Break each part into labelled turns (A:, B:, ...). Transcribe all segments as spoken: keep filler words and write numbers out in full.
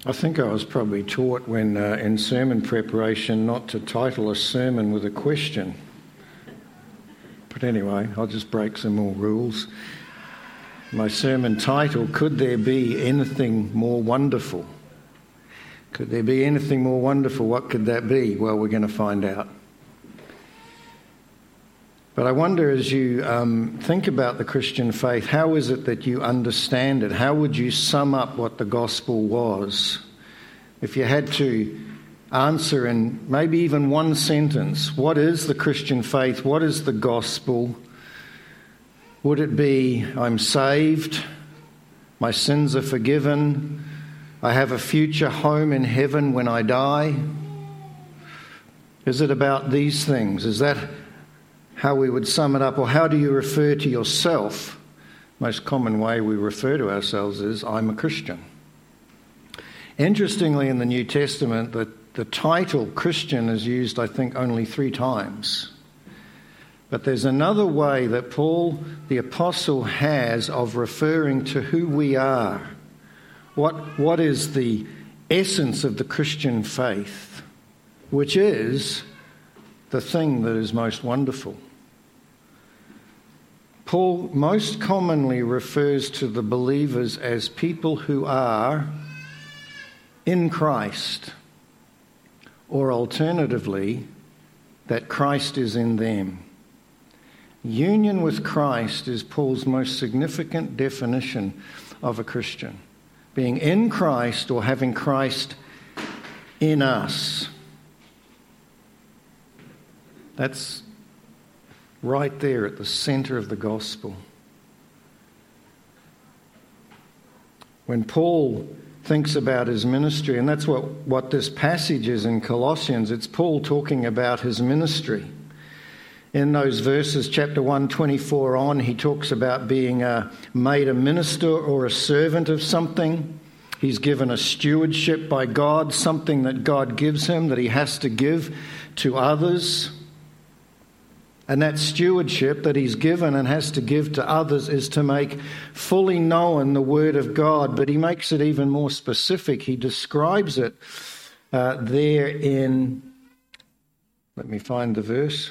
A: I think I was probably taught when uh, in sermon preparation not to title a sermon with a question. But anyway, I'll just break some more rules. My sermon title, Could There Be Anything More Wonderful? Could there be anything more wonderful? What could that be? Well, we're going to find out. But I wonder, as you um, think about the Christian faith, how is it that you understand it? How would you sum up what the gospel was? If you had to answer in maybe even one sentence, what is the Christian faith? What is the gospel? Would it be, I'm saved, my sins are forgiven, I have a future home in heaven when I die? Is it about these things? Is that how we would sum it up? Or how do you refer to yourself? Most common way we refer to ourselves is, I'm a Christian. Interestingly, in the New Testament, the, the title Christian is used, I think, only three times. But there's another way that Paul, the apostle, has of referring to who we are. What, what is the essence of the Christian faith, which is the thing that is most wonderful. Paul most commonly refers to the believers as people who are in Christ, or alternatively, that Christ is in them. Union with Christ is Paul's most significant definition of a Christian. Being in Christ or having Christ in us. That's right there at the centre of the gospel. When Paul thinks about his ministry, and that's what, what this passage is in Colossians, it's Paul talking about his ministry. In those verses, chapter one, twenty-four on, he talks about being a, made a minister or a servant of something. He's given a stewardship by God, something that God gives him that he has to give to others. And that stewardship that he's given and has to give to others is to make fully known the Word of God. But he makes it even more specific. He describes it uh, there in, let me find the verse.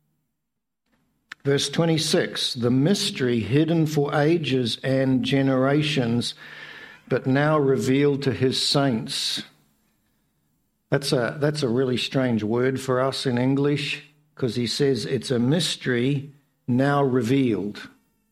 A: Verse twenty-six, the mystery hidden for ages and generations, but now revealed to his saints. That's a, that's a really strange word for us in English, because he says it's a mystery now revealed.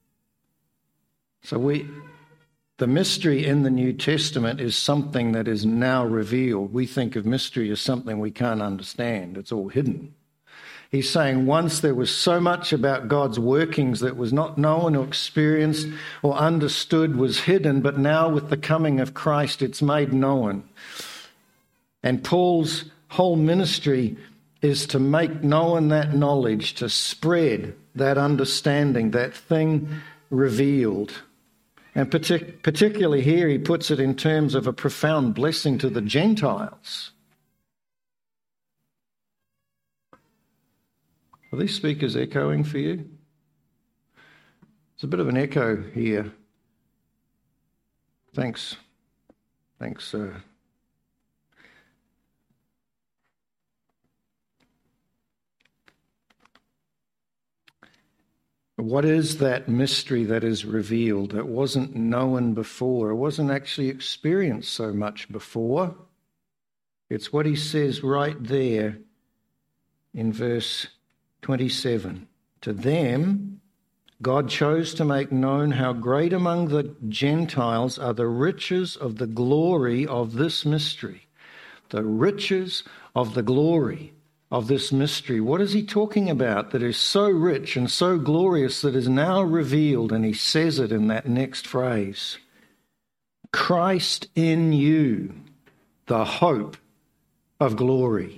A: So we, the mystery in the New Testament is something that is now revealed. We think of mystery as something we can't understand. It's all hidden. He's saying once there was so much about God's workings that was not known or experienced or understood was hidden, but now with the coming of Christ, it's made known. And Paul's whole ministry is to make known that knowledge, to spread that understanding, that thing revealed. And partic- particularly here, he puts it in terms of a profound blessing to the Gentiles. Are these speakers echoing for you? There's a bit of an echo here. Thanks. Thanks, sir. What is that mystery that is revealed that wasn't known before? It wasn't actually experienced so much before. It's what he says right there in verse twenty-seven. To them, God chose to make known how great among the Gentiles are the riches of the glory of this mystery. The riches of the glory of this mystery. What is he talking about that is so rich and so glorious that is now revealed? And he says it in that next phrase. Christ in you, the hope of glory.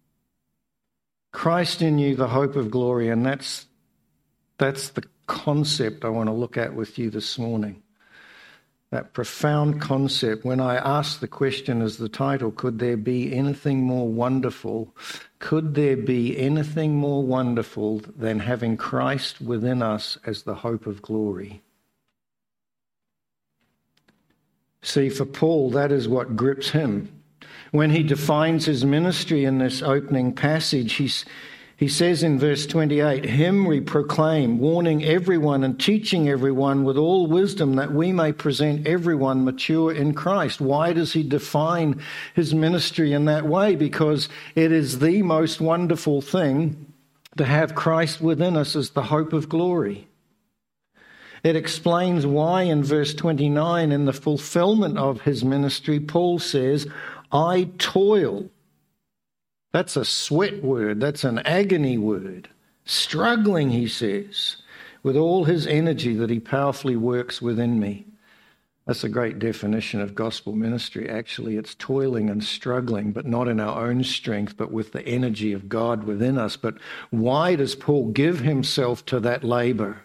A: Christ in you, the hope of glory. And that's, that's the concept I want to look at with you this morning. That profound concept. When I ask the question as the title, could there be anything more wonderful? Could there be anything more wonderful than having Christ within us as the hope of glory? See, for Paul, that is what grips him. When he defines his ministry in this opening passage, he's, he says in verse twenty-eight, "Him we proclaim, warning everyone and teaching everyone with all wisdom, that we may present everyone mature in Christ." Why does he define his ministry in that way? Because it is the most wonderful thing to have Christ within us as the hope of glory. It explains why in verse twenty-nine, in the fulfillment of his ministry, Paul says, "I toil." That's a sweat word. That's an agony word. Struggling, he says, with all his energy that he powerfully works within me. That's a great definition of gospel ministry. Actually, it's toiling and struggling, but not in our own strength, but with the energy of God within us. But why does Paul give himself to that labor?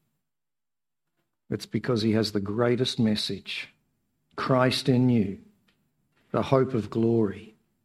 A: It's because he has the greatest message, Christ in you, the hope of glory.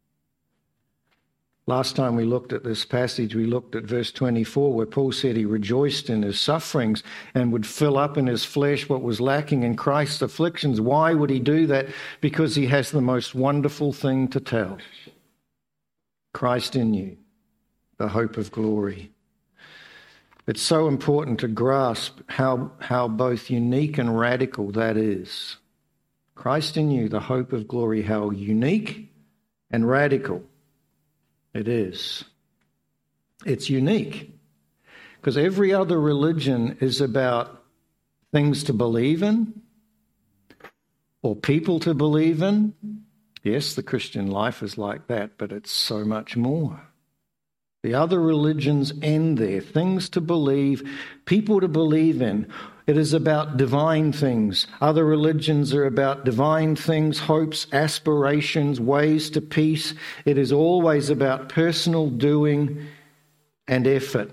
A: Last time we looked at this passage, we looked at verse twenty-four, where Paul said he rejoiced in his sufferings and would fill up in his flesh what was lacking in Christ's afflictions. Why would he do that? Because he has the most wonderful thing to tell. Christ in you, the hope of glory. It's so important to grasp how, how both unique and radical that is. Christ in you, the hope of glory, how unique and radical it is. It's unique because every other religion is about things to believe in or people to believe in. Yes, the Christian life is like that, but it's so much more. The other religions end there. Things to believe, people to believe in. It is about divine things. Other religions are about divine things, hopes, aspirations, ways to peace. It is always about personal doing and effort.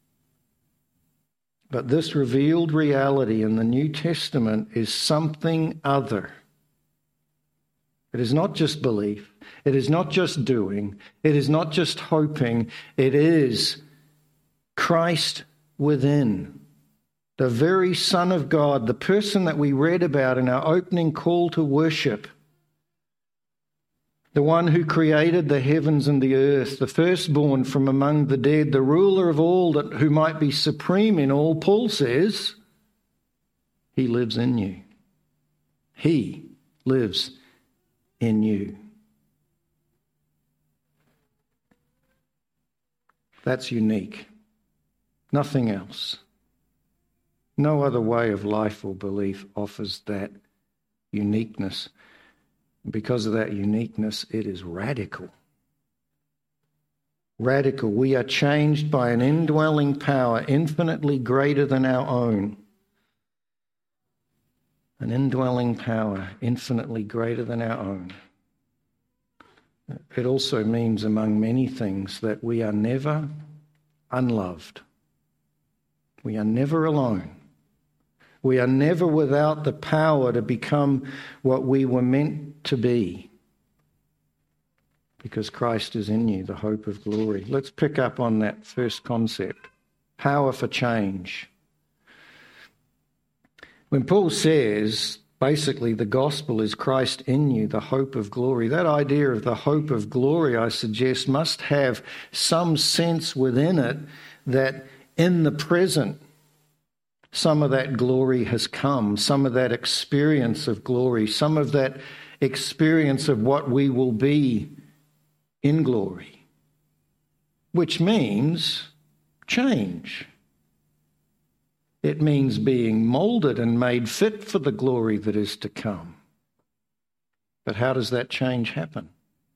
A: But this revealed reality in the New Testament is something other. It is not just belief. It is not just doing. It is not just hoping. It is Christ within. The very Son of God, the person that we read about in our opening call to worship. The one who created the heavens and the earth, the firstborn from among the dead, the ruler of all, that who might be supreme in all, Paul says, he lives in you. He lives in you. That's unique. Nothing else. No other way of life or belief offers that uniqueness. Because of that uniqueness, it is radical. Radical. We are changed by an indwelling power infinitely greater than our own. An indwelling power infinitely greater than our own. It also means, among many things, that we are never unloved. We are never alone. We are never without the power to become what we were meant to be. Because Christ is in you, the hope of glory. Let's pick up on that first concept. Power for change. When Paul says, basically, the gospel is Christ in you, the hope of glory, that idea of the hope of glory, I suggest, must have some sense within it that in the present, some of that glory has come, some of that experience of glory, some of that experience of what we will be in glory, which means change. It means being moulded and made fit for the glory that is to come. But how does that change happen?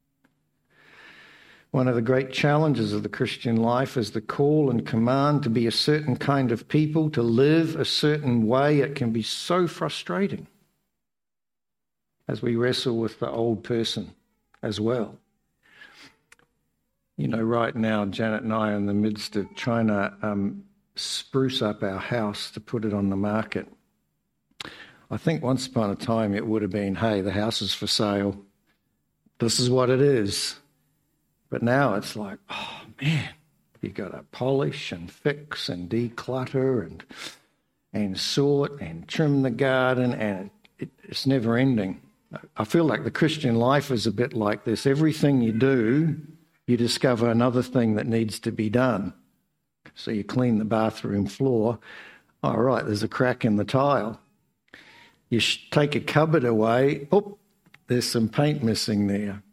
A: One of the great challenges of the Christian life is the call and command to be a certain kind of people, to live a certain way. It can be so frustrating as we wrestle with the old person as well. You know, right now, Janet and I are in the midst of trying to um, spruce up our house to put it on the market. I think once upon a time it would have been, hey, the house is for sale. This is what it is. But now it's like, oh man, you got to polish and fix and declutter and and sort and trim the garden, and it, it, it's never ending. I feel like the Christian life is a bit like this. Everything you do, you discover another thing that needs to be done. So you clean the bathroom floor. All right, there's a crack in the tile. You sh- take a cupboard away. Oh, there's some paint missing there.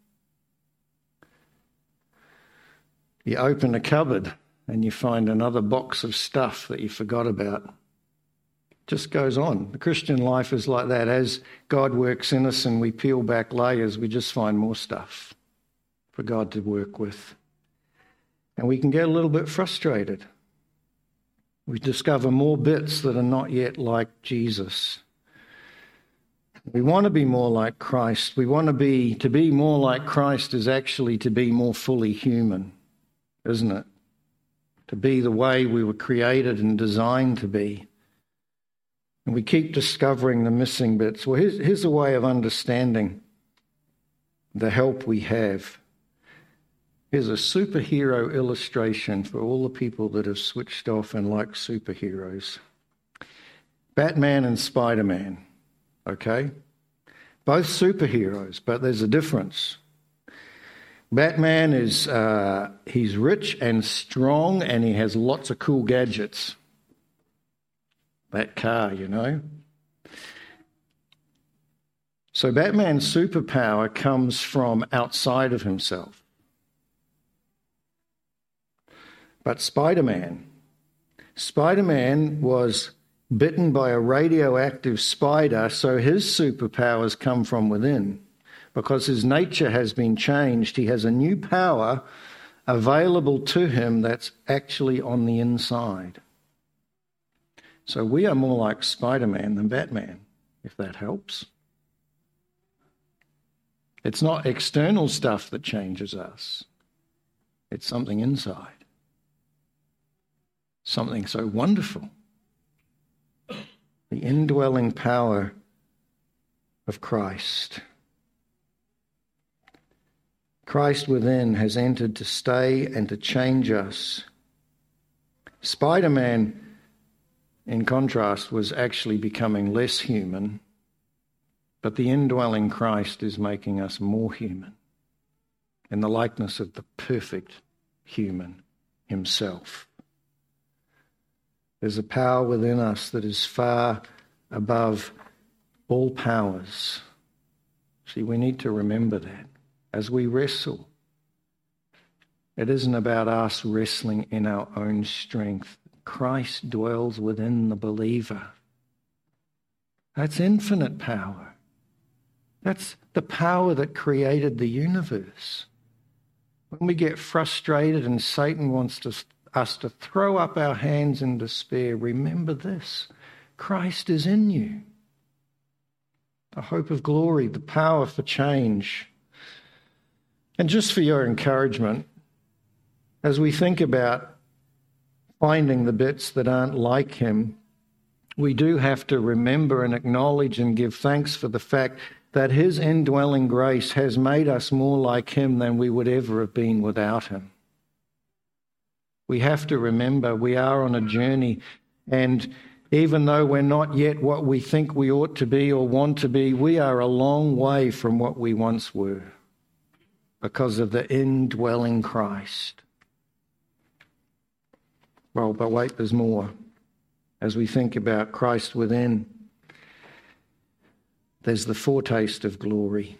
A: You open a cupboard and you find another box of stuff that you forgot about. Just goes on. The Christian life is like that. As God works in us and we peel back layers, we just find more stuff for God to work with. And we can get a little bit frustrated. We discover more bits that are not yet like Jesus. We want to be more like Christ. We want to be, to be more like Christ is actually to be more fully human, isn't it? To be the way we were created and designed to be. And we keep discovering the missing bits. Well, here's, here's a way of understanding the help we have. Here's a superhero illustration for all the people that have switched off and like superheroes. Batman and Spider-Man, okay? Both superheroes, but there's a difference. Batman is, uh, he's rich and strong and he has lots of cool gadgets. That car, you know. So Batman's superpower comes from outside of himself. But Spider-Man, Spider-Man was bitten by a radioactive spider, so his superpowers come from within. Because his nature has been changed, he has a new power available to him that's actually on the inside. So we are more like Spider-Man than Batman, if that helps. It's not external stuff that changes us. It's something inside. Something so wonderful. The indwelling power of Christ. Christ within has entered to stay and to change us. Spider-Man, in contrast, was actually becoming less human, but the indwelling Christ is making us more human in the likeness of the perfect human himself. There's a power within us that is far above all powers. See, we need to remember that as we wrestle. It isn't about us wrestling in our own strength. Christ dwells within the believer. That's infinite power. That's the power that created the universe. When we get frustrated and Satan wants to, us to throw up our hands in despair, remember this: Christ is in you. The hope of glory, the power for change. And just for your encouragement, as we think about finding the bits that aren't like him, we do have to remember and acknowledge and give thanks for the fact that his indwelling grace has made us more like him than we would ever have been without him. We have to remember we are on a journey, and even though we're not yet what we think we ought to be or want to be, we are a long way from what we once were because of the indwelling Christ. Well, but wait, there's more. As we think about Christ within, there's the foretaste of glory.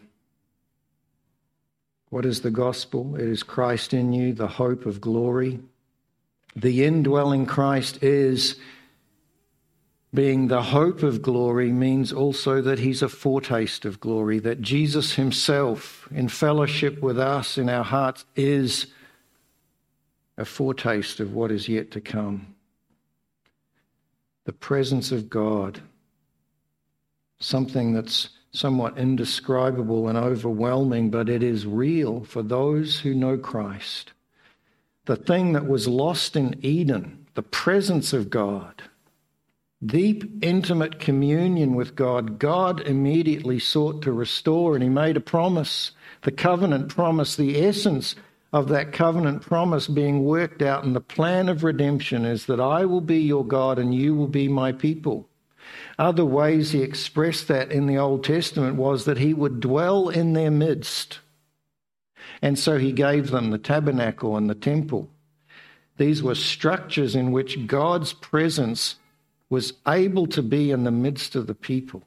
A: What is the gospel? It is Christ in you, the hope of glory. The indwelling Christ is being the hope of glory, means also that he's a foretaste of glory, that Jesus himself, in fellowship with us in our hearts, is a foretaste of what is yet to come. The presence of God, something that's somewhat indescribable and overwhelming, but it is real for those who know Christ. The thing that was lost in Eden, the presence of God, deep, intimate communion with God, God immediately sought to restore, and he made a promise, the covenant promise. The essence of that covenant promise being worked out in the plan of redemption is that I will be your God and you will be my people. Other ways he expressed that in the Old Testament was that he would dwell in their midst. And so he gave them the tabernacle and the temple. These were structures in which God's presence was able to be in the midst of the people.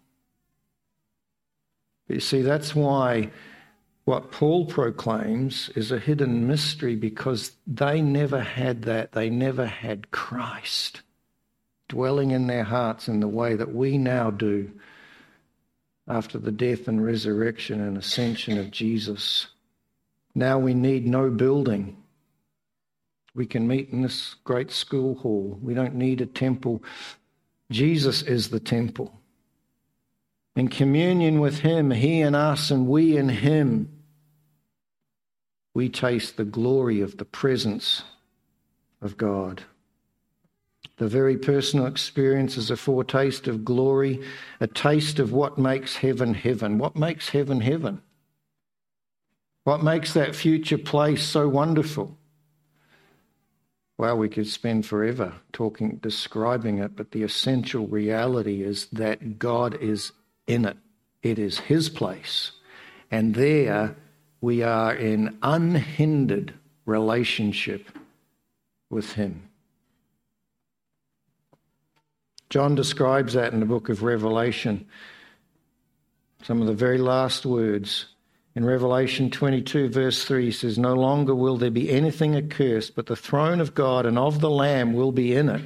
A: You see, that's why what Paul proclaims is a hidden mystery, because they never had that. They never had Christ dwelling in their hearts in the way that we now do after the death and resurrection and ascension of Jesus. Now we need no building. We can meet in this great school hall. We don't need a temple. Jesus is the temple. In communion with him, he and us and we in him, we taste the glory of the presence of God. The very personal experience is a foretaste of glory, a taste of what makes heaven heaven. What makes heaven heaven? What makes that future place so wonderful? Well, we could spend forever talking, describing it, but the essential reality is that God is in it. It is his place. And there we are in unhindered relationship with him. John describes that in the book of Revelation. Some of the very last words. In Revelation twenty-two, verse three, he says, "No longer will there be anything accursed, but the throne of God and of the Lamb will be in it.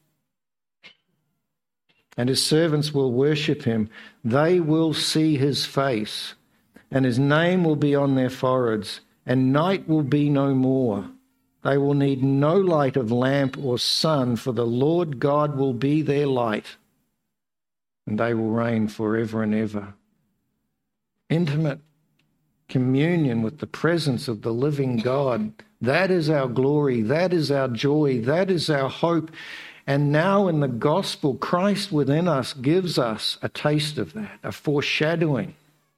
A: And his servants will worship him. They will see his face, and his name will be on their foreheads, and night will be no more. They will need no light of lamp or sun, for the Lord God will be their light, and they will reign forever and ever." Intimate communion with the presence of the living God. That is our glory. That is our joy. That is our hope. And now in the gospel, Christ within us gives us a taste of that, a foreshadowing.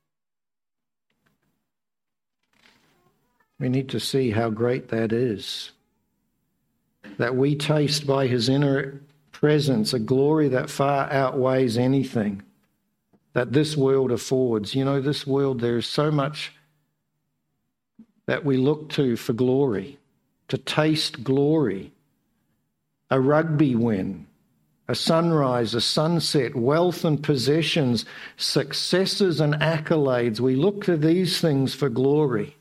A: We need to see how great that is. That we taste by his inner presence a glory that far outweighs anything that this world affords. You know, this world, there is so much that we look to for glory, to taste glory. A rugby win, a sunrise, a sunset, wealth and possessions, successes and accolades. We look to these things for glory.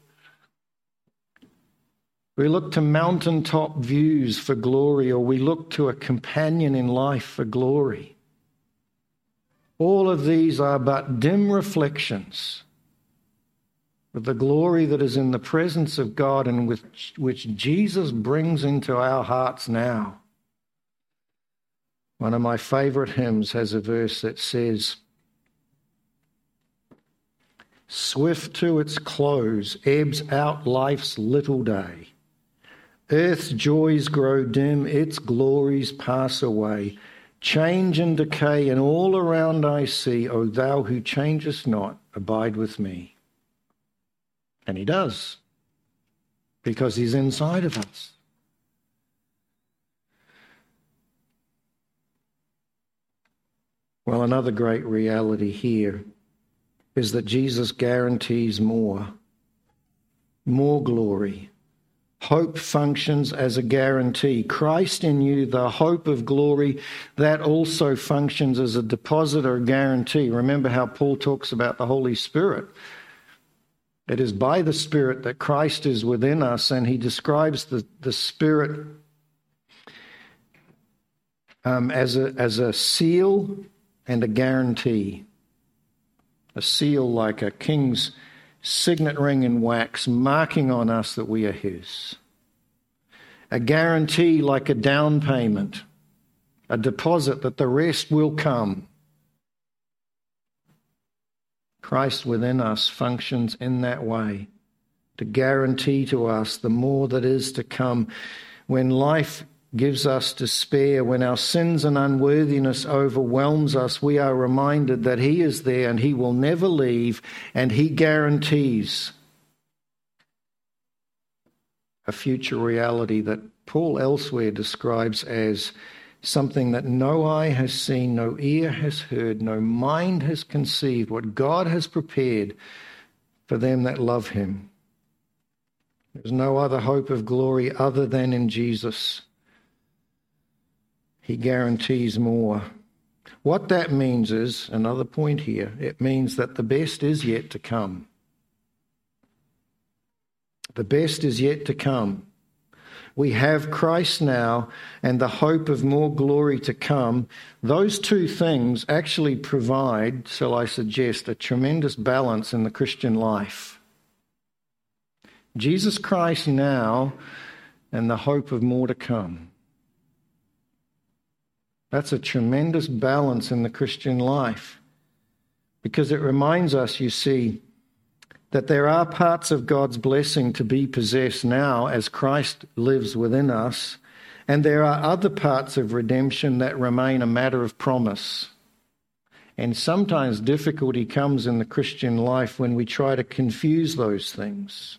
A: We look to mountaintop views for glory, or we look to a companion in life for glory. All of these are but dim reflections of the glory that is in the presence of God and which, which Jesus brings into our hearts now. One of my favourite hymns has a verse that says, "Swift to its close ebbs out life's little day. Earth's joys grow dim, its glories pass away. Change and decay, and all around I see, O thou who changest not, abide with me." And he does, because he's inside of us. Well, another great reality here is that Jesus guarantees more, more glory. Hope functions as a guarantee. Christ in you, the hope of glory, that also functions as a deposit or a guarantee. Remember how Paul talks about the Holy Spirit. It is by the Spirit that Christ is within us, and he describes the, the Spirit um, as a, as a seal and a guarantee. A seal like a king's signet ring in wax, marking on us that we are his. A guarantee like a down payment, a deposit that the rest will come. Christ within us functions in that way, to guarantee to us the more that is to come. When life gives us despair, when our sins and unworthiness overwhelms us, we are reminded that he is there and he will never leave, and he guarantees a future reality that Paul elsewhere describes as something that no eye has seen, no ear has heard, no mind has conceived, what God has prepared for them that love him. There's no other hope of glory other than in Jesus. He guarantees more. What that means is, another point here, it means that the best is yet to come. The best is yet to come. We have Christ now and the hope of more glory to come. Those two things actually provide, shall I suggest, a tremendous balance in the Christian life. Jesus Christ now and the hope of more to come. That's a tremendous balance in the Christian life, because it reminds us, you see, that there are parts of God's blessing to be possessed now as Christ lives within us, and there are other parts of redemption that remain a matter of promise. And sometimes difficulty comes in the Christian life when we try to confuse those things.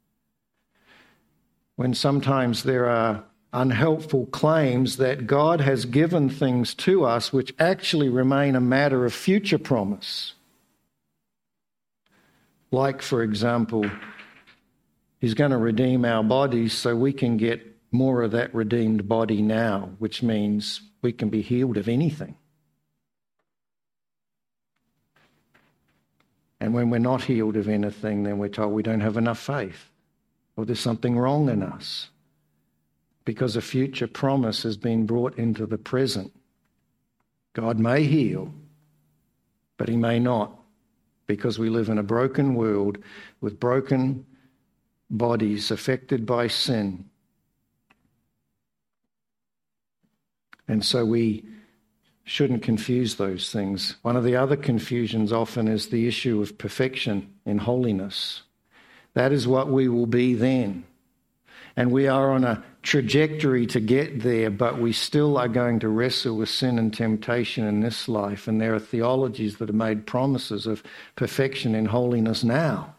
A: When sometimes there are unhelpful claims that God has given things to us which actually remain a matter of future promise. Like, for example, he's going to redeem our bodies so we can get more of that redeemed body now, which means we can be healed of anything. And when we're not healed of anything, then we're told we don't have enough faith, or there's something wrong in us, because a future promise has been brought into the present. God may heal, but he may not, because we live in a broken world with broken bodies affected by sin. And so we shouldn't confuse those things. One of the other confusions often is the issue of perfection in holiness. That is what we will be then. And we are on a trajectory to get there, but we still are going to wrestle with sin and temptation in this life. And there are theologies that have made promises of perfection in holiness now.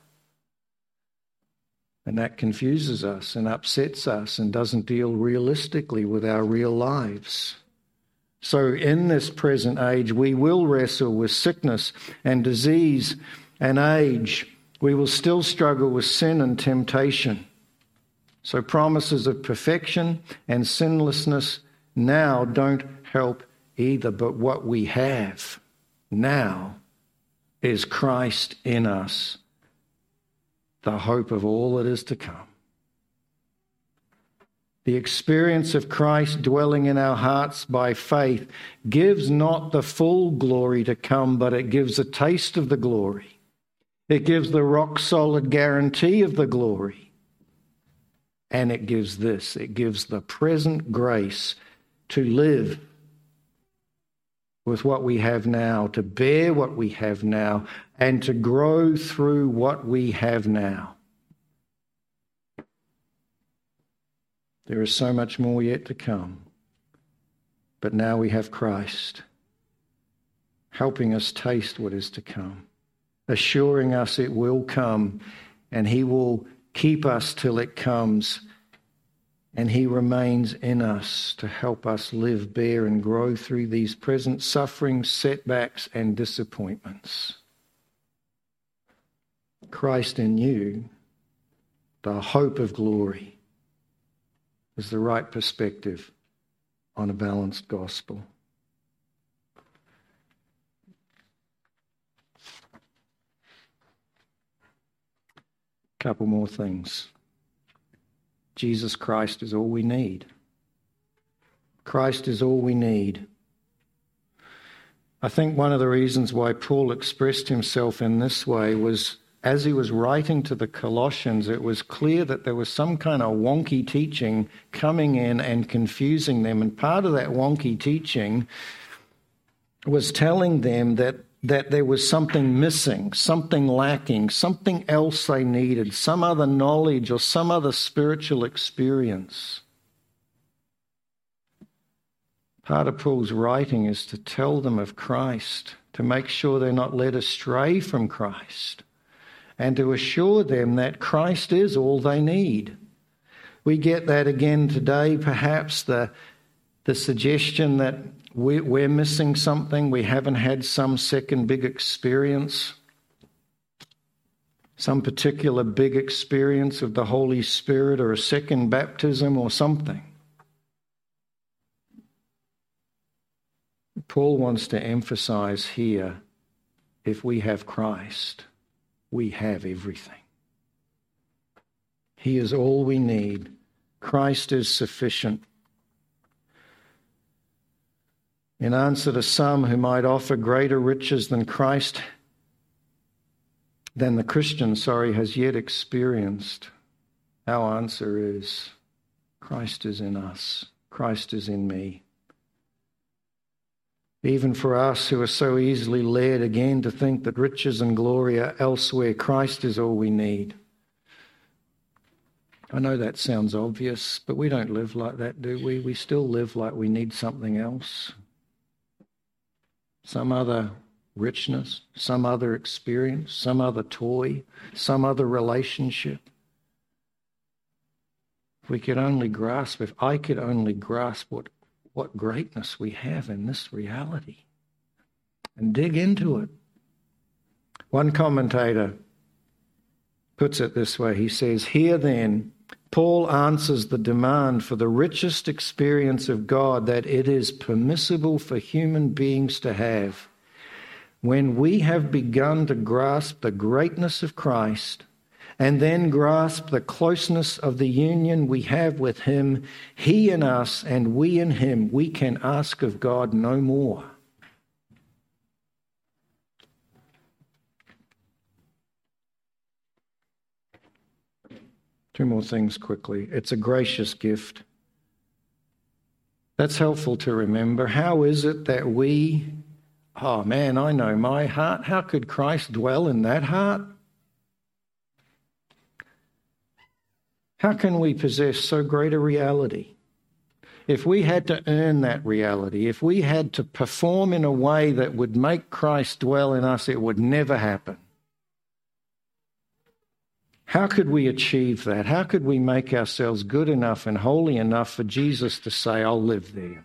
A: And that confuses us and upsets us and doesn't deal realistically with our real lives. So in this present age, we will wrestle with sickness and disease and age. We will still struggle with sin and temptation. So promises of perfection and sinlessness now don't help either. But what we have now is Christ in us, the hope of all that is to come. The experience of Christ dwelling in our hearts by faith gives not the full glory to come, but it gives a taste of the glory. It gives the rock-solid guarantee of the glory. And it gives this, it gives the present grace to live with what we have now, to bear what we have now, and to grow through what we have now. There is so much more yet to come, but now we have Christ helping us taste what is to come, assuring us it will come, and he will keep us till it comes, and he remains in us to help us live, bear, and grow through these present sufferings, setbacks, and disappointments. Christ in you, the hope of glory, is the right perspective on a balanced gospel. Couple more things. Jesus Christ is all we need. Christ is all we need. I think one of the reasons why Paul expressed himself in this way was, as he was writing to the Colossians, it was clear that there was some kind of wonky teaching coming in and confusing them. And part of that wonky teaching was telling them that that there was something missing, something lacking, something else they needed, some other knowledge or some other spiritual experience. Part of Paul's writing is to tell them of Christ, to make sure they're not led astray from Christ, and to assure them that Christ is all they need. We get that again today, perhaps the the suggestion that we, we're missing something, we haven't had some second big experience, some particular big experience of the Holy Spirit or a second baptism or something. Paul wants to emphasize here, if we have Christ, we have everything. He is all we need. Christ is sufficient. In answer to some who might offer greater riches than Christ, than the Christian, sorry, has yet experienced, our answer is, Christ is in us. Christ is in me. Even for us who are so easily led again to think that riches and glory are elsewhere, Christ is all we need. I know that sounds obvious, but we don't live like that, do we? We still live like we need something else. Some other richness, some other experience, some other toy, some other relationship. If we could only grasp, if I could only grasp what, what greatness we have in this reality and dig into it. One commentator puts it this way. He says, "Here then, Paul answers the demand for the richest experience of God that it is permissible for human beings to have. When we have begun to grasp the greatness of Christ and then grasp the closeness of the union we have with him, he in us and we in him, we can ask of God no more." Two more things quickly. It's a gracious gift. That's helpful to remember. How is it that we, oh man, I know my heart. How could Christ dwell in that heart? How can we possess so great a reality? If we had to earn that reality, if we had to perform in a way that would make Christ dwell in us, it would never happen. How could we achieve that? How could we make ourselves good enough and holy enough for Jesus to say, "I'll live there"?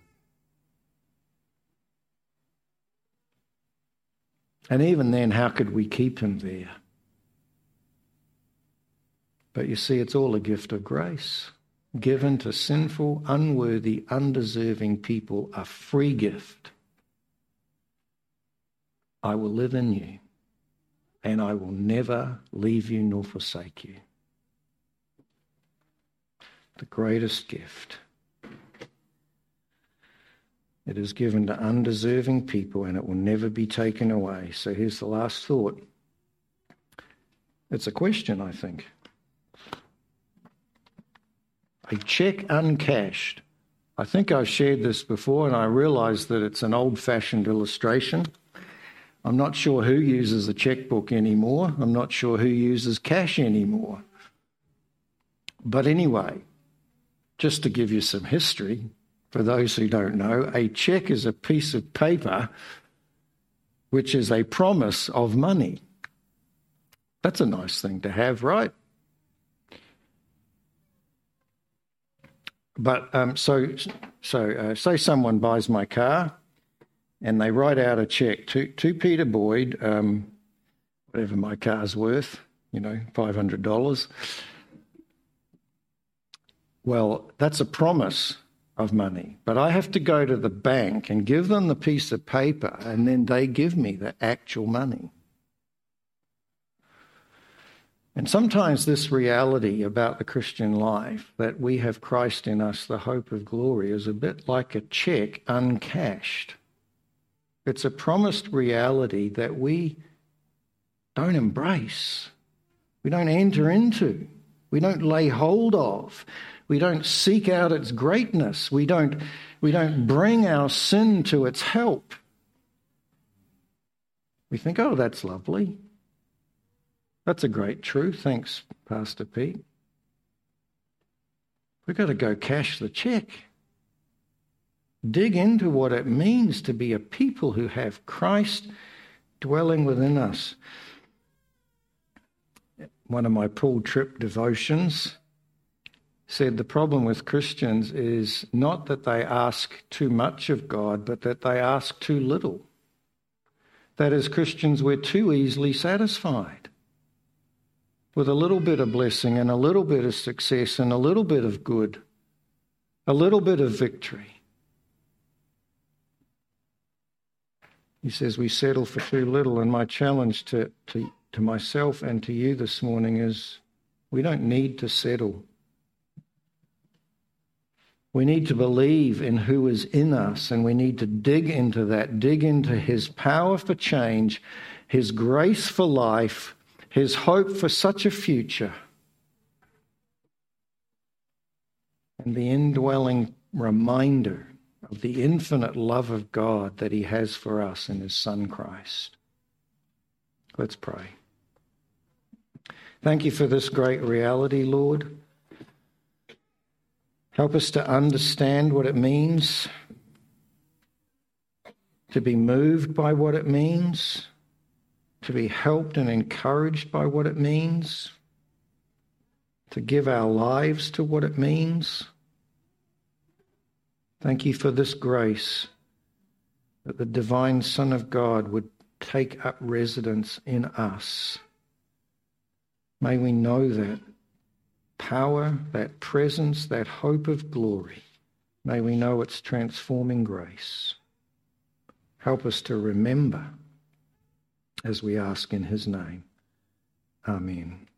A: And even then, how could we keep him there? But you see, it's all a gift of grace, given to sinful, unworthy, undeserving people, a free gift. I will live in you, and I will never leave you nor forsake you. The greatest gift. It is given to undeserving people, and it will never be taken away. So here's the last thought. It's a question, I think. A check uncashed. I think I've shared this before, and I realise that it's an old-fashioned illustration. I'm not sure who uses a checkbook anymore. I'm not sure who uses cash anymore. But anyway, just to give you some history, for those who don't know, a check is a piece of paper which is a promise of money. That's a nice thing to have, right? But um, so, so uh, say someone buys my car and they write out a check to, to Peter Boyd, um, whatever my car's worth, you know, five hundred dollars. Well, that's a promise of money. But I have to go to the bank and give them the piece of paper, and then they give me the actual money. And sometimes this reality about the Christian life, that we have Christ in us, the hope of glory, is a bit like a check uncashed. It's a promised reality that we don't embrace, we don't enter into, we don't lay hold of, we don't seek out its greatness, we don't, we don't bring our sin to its help. We think, oh, that's lovely. That's a great truth. Thanks, Pastor Pete. We've got to go cash the check. Dig into what it means to be a people who have Christ dwelling within us. One of my pool trip devotions, said the problem with Christians is not that they ask too much of God, but that they ask too little. That as Christians, we're too easily satisfied with a little bit of blessing and a little bit of success and a little bit of good, a little bit of victory. He says we settle for too little, and my challenge to, to, to myself and to you this morning is we don't need to settle. We need to believe in who is in us, and we need to dig into that, dig into his power for change, his grace for life, his hope for such a future, and the indwelling reminder of the infinite love of God that he has for us in his Son Christ. Let's pray. Thank you for this great reality, Lord. Help us to understand what it means, to be moved by what it means, to be helped and encouraged by what it means, to give our lives to what it means. Thank you for this grace that the divine Son of God would take up residence in us. May we know that power, that presence, that hope of glory. May we know its transforming grace. Help us to remember as we ask in his name. Amen.